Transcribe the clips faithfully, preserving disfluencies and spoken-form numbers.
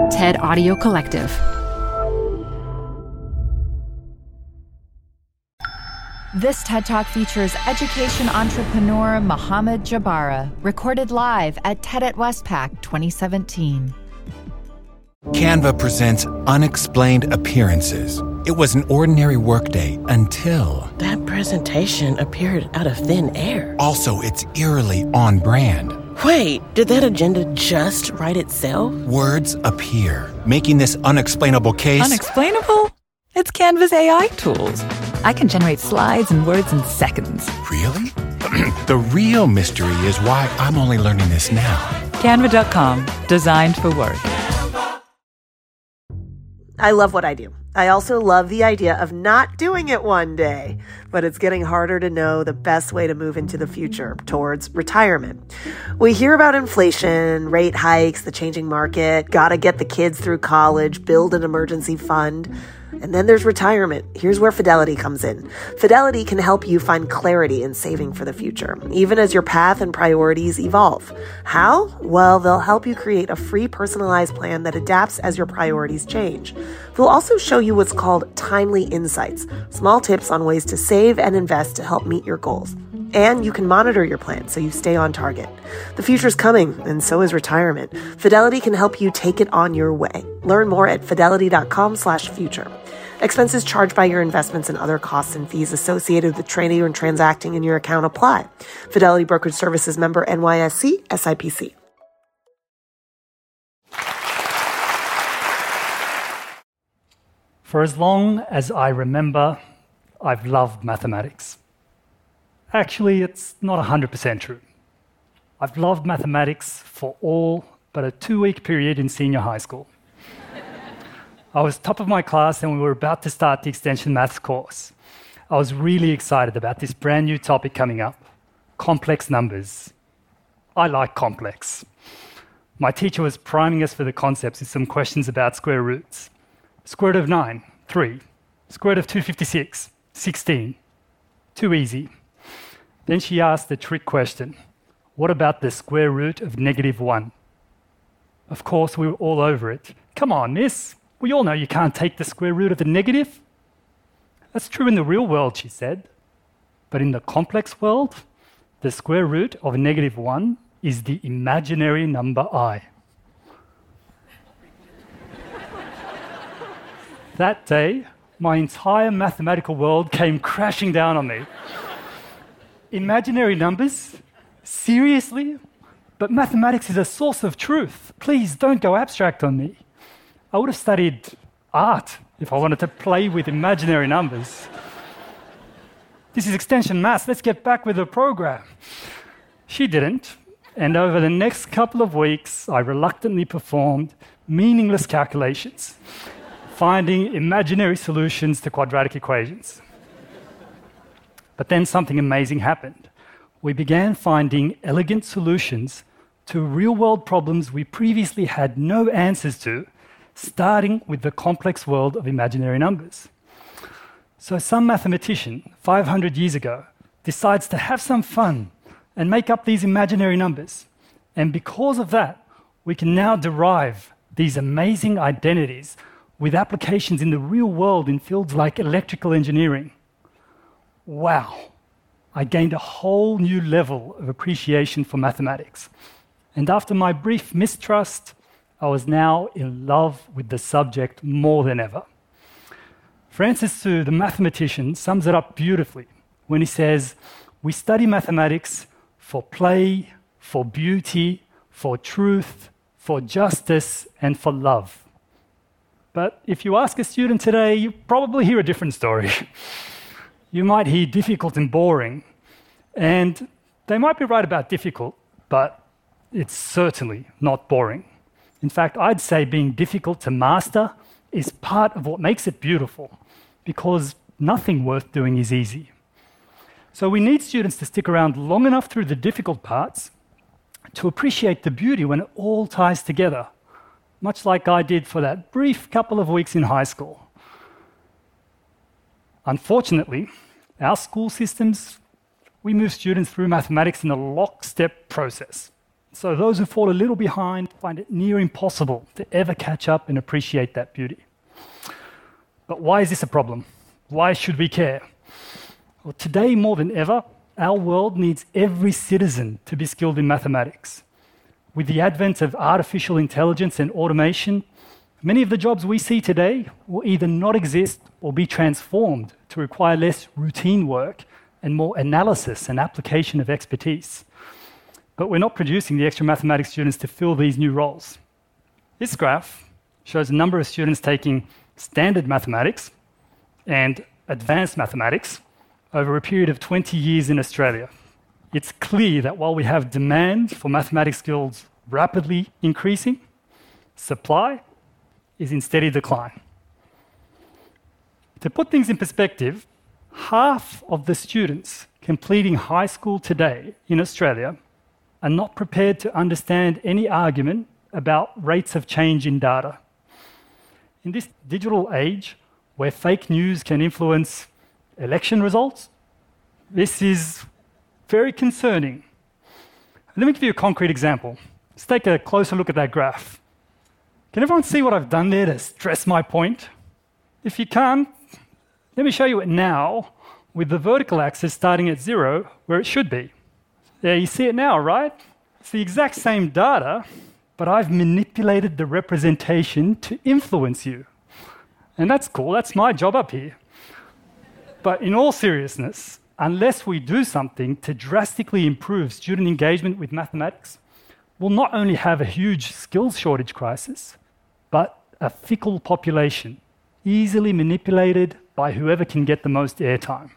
TED Audio Collective. This TED Talk features education entrepreneur Mohammed Jabara, recorded live at TED at Westpac twenty seventeen. Canva presents Unexplained Appearances. It was an ordinary workday until... That presentation appeared out of thin air. Also, it's eerily on brand. Wait, did that agenda just write itself? Words appear, making this unexplainable case... Unexplainable? It's Canva's A I tools. I can generate slides and words in seconds. Really? The real mystery is why I'm only learning this now. Canva dot com, designed for work. I love what I do. I also love the idea of not doing it one day, but it's getting harder to know the best way to move into the future towards retirement. We hear about inflation, rate hikes, the changing market, gotta get the kids through college, build an emergency fund. And then there's retirement. Here's where Fidelity comes in. Fidelity can help you find clarity in saving for the future, even as your path and priorities evolve. How? Well, they'll help you create a free personalized plan that adapts as your priorities change. They'll also show you what's called timely insights, small tips on ways to save and invest to help meet your goals. And you can monitor your plan so you stay on target. The future's coming, and so is retirement. Fidelity can help you take it on your way. Learn more at fidelity.com slash future. Expenses charged by your investments and other costs and fees associated with trading and transacting in your account apply. Fidelity Brokerage Services member N Y S E, S I P C. For as long as I remember, I've loved mathematics. Actually, it's not one hundred percent true. I've loved mathematics for all but a two-week period in senior high school. I was top of my class and we were about to start the extension maths course. I was really excited about this brand new topic coming up, complex numbers. I like complex. My teacher was priming us for the concepts with some questions about square roots. Square root of nine, three. Square root of two hundred fifty-six, sixteen. Too easy. Then she asked the trick question, what about the square root of negative one? Of course, we were all over it. Come on, miss. We all know you can't take the square root of the negative. That's true in the real world, she said. But in the complex world, the square root of negative one is the imaginary number I. That day, my entire mathematical world came crashing down on me. Imaginary numbers? Seriously? But mathematics is a source of truth. Please don't go abstract on me. I would have studied art if I wanted to play with imaginary numbers. This is extension maths. Let's get back with the program. She didn't. And over the next couple of weeks, I reluctantly performed meaningless calculations, finding imaginary solutions to quadratic equations. But then something amazing happened. We began finding elegant solutions to real-world problems we previously had no answers to, starting with the complex world of imaginary numbers. So some mathematician, five hundred years ago, decides to have some fun and make up these imaginary numbers. And because of that, we can now derive these amazing identities with applications in the real world in fields like electrical engineering. Wow, I gained a whole new level of appreciation for mathematics. And after my brief mistrust, I was now in love with the subject more than ever. Francis Su, the mathematician, sums it up beautifully when he says, we study mathematics for play, for beauty, for truth, for justice, and for love. But if you ask a student today, you probably hear a different story. You might hear difficult and boring, and they might be right about difficult, but it's certainly not boring. In fact, I'd say being difficult to master is part of what makes it beautiful, because nothing worth doing is easy. So we need students to stick around long enough through the difficult parts to appreciate the beauty when it all ties together, much like I did for that brief couple of weeks in high school. Unfortunately, our school systems, we move students through mathematics in a lockstep process. So those who fall a little behind find it near impossible to ever catch up and appreciate that beauty. But why is this a problem? Why should we care? Well, today more than ever, our world needs every citizen to be skilled in mathematics. With the advent of artificial intelligence and automation, many of the jobs we see today will either not exist or be transformed to require less routine work and more analysis and application of expertise. But we're not producing the extra mathematics students to fill these new roles. This graph shows a number of students taking standard mathematics and advanced mathematics over a period of twenty years in Australia. It's clear that while we have demand for mathematics skills rapidly increasing, supply is in steady decline. To put things in perspective, half of the students completing high school today in Australia are not prepared to understand any argument about rates of change in data. In this digital age, where fake news can influence election results, this is very concerning. Let me give you a concrete example. Let's take a closer look at that graph. Can everyone see what I've done there to stress my point? If you can't, let me show you it now with the vertical axis starting at zero, where it should be. There, you see it now, right? It's the exact same data, but I've manipulated the representation to influence you. And that's cool, that's my job up here. But in all seriousness, unless we do something to drastically improve student engagement with mathematics, we'll not only have a huge skills shortage crisis, but a fickle population, easily manipulated by whoever can get the most airtime.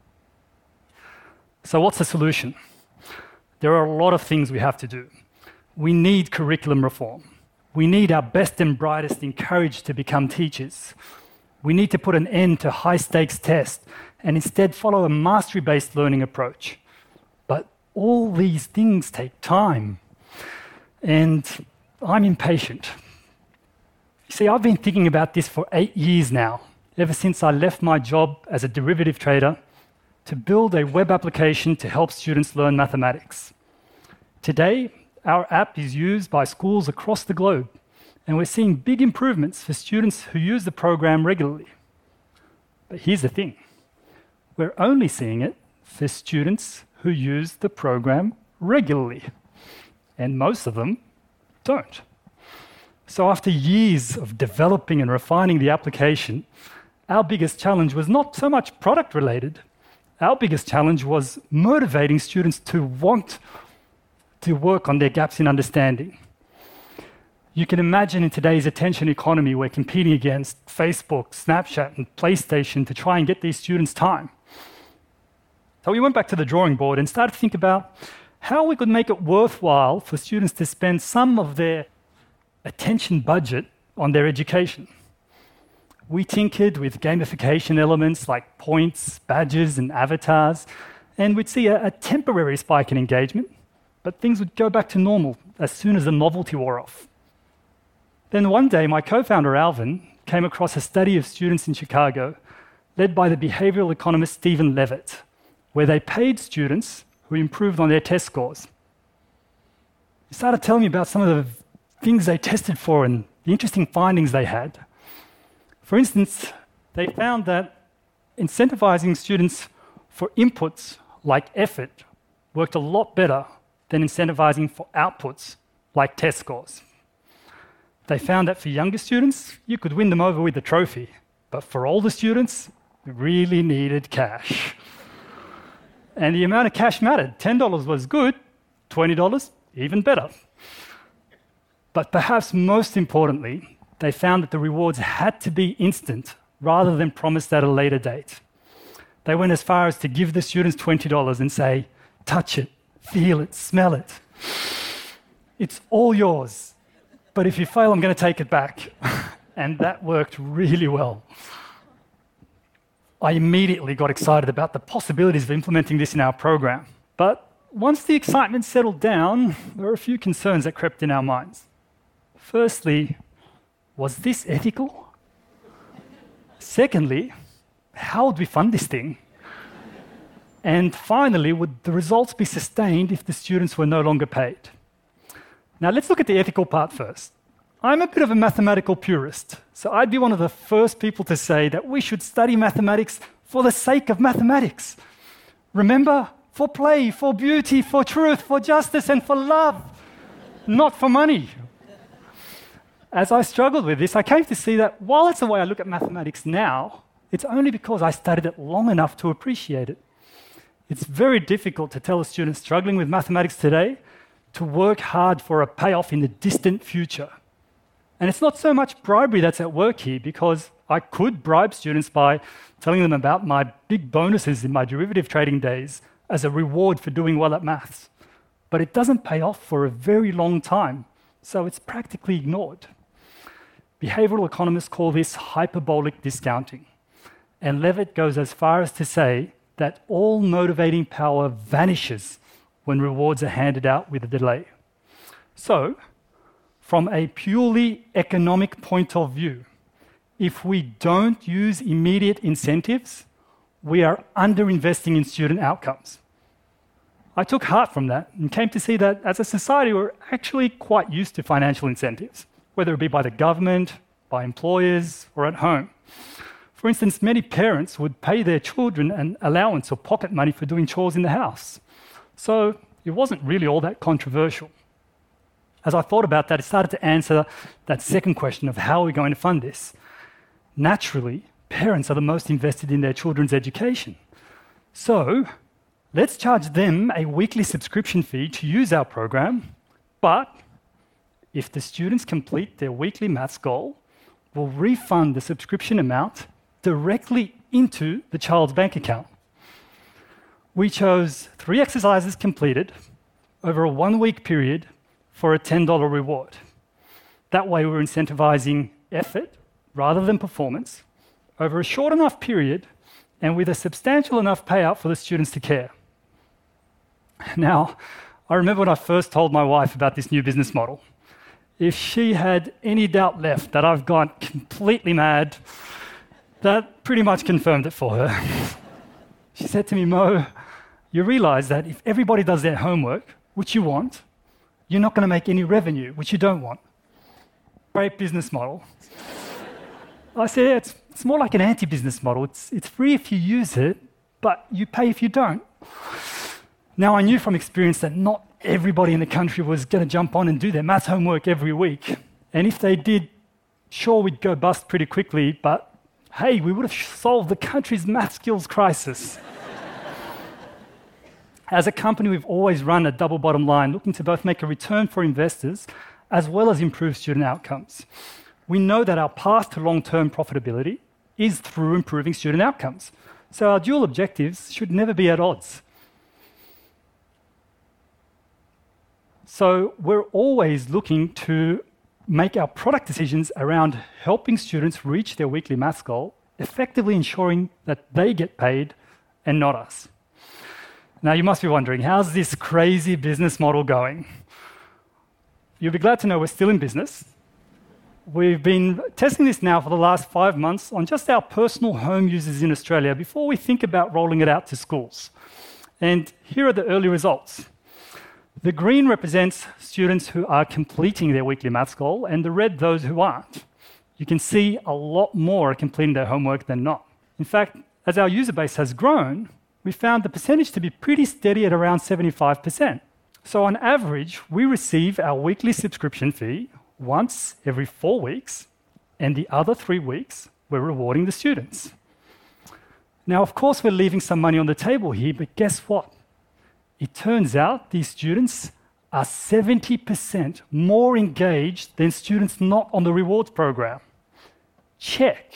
So what's the solution? There are a lot of things we have to do. We need curriculum reform. We need our best and brightest encouraged to become teachers. We need to put an end to high-stakes tests and instead follow a mastery-based learning approach. But all these things take time. And I'm impatient. You see, I've been thinking about this for eight years now, ever since I left my job as a derivative trader to build a web application to help students learn mathematics. Today, our app is used by schools across the globe, and we're seeing big improvements for students who use the program regularly. But here's the thing. We're only seeing it for students who use the program regularly, and most of them don't. So after years of developing and refining the application, our biggest challenge was not so much product-related. Our biggest challenge was motivating students to want to work on their gaps in understanding. You can imagine in today's attention economy, we're competing against Facebook, Snapchat, and PlayStation to try and get these students time. So we went back to the drawing board and started to think about how we could make it worthwhile for students to spend some of their attention budget on their education. We tinkered with gamification elements like points, badges, and avatars, and we'd see a, a temporary spike in engagement, but things would go back to normal as soon as the novelty wore off. Then one day, my co-founder Alvin came across a study of students in Chicago led by the behavioral economist Stephen Levitt, where they paid students who improved on their test scores. He started telling me about some of the things they tested for and the interesting findings they had. For instance, they found that incentivizing students for inputs like effort worked a lot better than incentivizing for outputs like test scores. They found that for younger students, you could win them over with a trophy, but for older students, you really needed cash. And the amount of cash mattered. ten dollars was good, twenty dollars, even better. But perhaps most importantly, they found that the rewards had to be instant rather than promised at a later date. They went as far as to give the students twenty dollars and say, touch it, feel it, smell it. It's all yours. But if you fail, I'm going to take it back. And that worked really well. I immediately got excited about the possibilities of implementing this in our program. But once the excitement settled down, there were a few concerns that crept in our minds. Firstly, was this ethical? Secondly, how would we fund this thing? And finally, would the results be sustained if the students were no longer paid? Now let's look at the ethical part first. I'm a bit of a mathematical purist, so I'd be one of the first people to say that we should study mathematics for the sake of mathematics. Remember, for play, for beauty, for truth, for justice, and for love, not for money. As I struggled with this, I came to see that while it's the way I look at mathematics now, it's only because I studied it long enough to appreciate it. It's very difficult to tell a student struggling with mathematics today to work hard for a payoff in the distant future. And it's not so much bribery that's at work here, because I could bribe students by telling them about my big bonuses in my derivative trading days as a reward for doing well at maths. But it doesn't pay off for a very long time, so it's practically ignored. Behavioral economists call this hyperbolic discounting. And Levitt goes as far as to say that all motivating power vanishes when rewards are handed out with a delay. So, from a purely economic point of view, if we don't use immediate incentives, we are underinvesting in student outcomes. I took heart from that and came to see that as a society, we're actually quite used to financial incentives, whether it be by the government, by employers, or at home. For instance, many parents would pay their children an allowance or pocket money for doing chores in the house. So it wasn't really all that controversial. As I thought about that, I started to answer that second question of how are we going to fund this? Naturally, parents are the most invested in their children's education. So let's charge them a weekly subscription fee to use our program, but if the students complete their weekly maths goal, we'll refund the subscription amount directly into the child's bank account. We chose three exercises completed over a one-week period for a ten dollars reward. That way we're incentivizing effort rather than performance over a short enough period and with a substantial enough payout for the students to care. Now, I remember when I first told my wife about this new business model. If she had any doubt left that I've gone completely mad, that pretty much confirmed it for her. She said to me, Mo, you realize that if everybody does their homework, which you want, you're not going to make any revenue, which you don't want. Great business model. I said, yeah, it's, it's more like an anti-business model. It's, it's free if you use it, but you pay if you don't. Now, I knew from experience that not everybody in the country was going to jump on and do their maths homework every week. And if they did, sure, we'd go bust pretty quickly, but hey, we would have solved the country's math skills crisis. As a company, we've always run a double bottom line, looking to both make a return for investors as well as improve student outcomes. We know that our path to long-term profitability is through improving student outcomes. So our dual objectives should never be at odds. So we're always looking to make our product decisions around helping students reach their weekly maths goal, effectively ensuring that they get paid and not us. Now, you must be wondering, how's this crazy business model going? You'll be glad to know we're still in business. We've been testing this now for the last five months on just our personal home users in Australia before we think about rolling it out to schools. And here are the early results. The green represents students who are completing their weekly maths goal, and the red those who aren't. You can see a lot more are completing their homework than not. In fact, as our user base has grown, we found the percentage to be pretty steady at around seventy-five percent. So on average, we receive our weekly subscription fee once every four weeks, and the other three weeks, we're rewarding the students. Now, of course, we're leaving some money on the table here, but guess what? It turns out these students are seventy percent more engaged than students not on the rewards program. Check.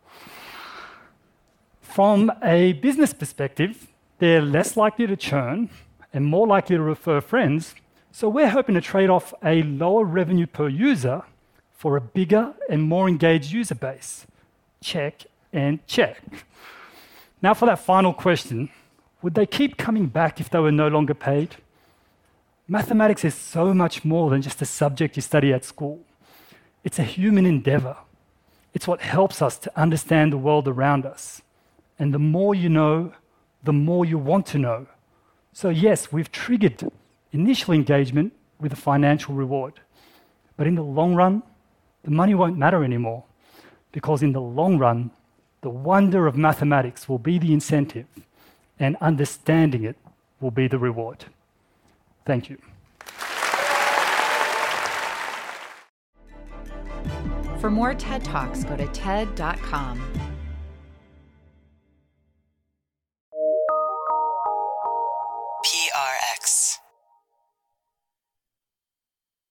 From a business perspective, they're less likely to churn and more likely to refer friends, so we're hoping to trade off a lower revenue per user for a bigger and more engaged user base. Check and check. Now for that final question, would they keep coming back if they were no longer paid? Mathematics is so much more than just a subject you study at school. It's a human endeavor. It's what helps us to understand the world around us. And the more you know, the more you want to know. So yes, we've triggered initial engagement with a financial reward. But in the long run, the money won't matter anymore, because in the long run, the wonder of mathematics will be the incentive, and understanding it will be the reward. Thank you. For more TED Talks, go to T E D dot com.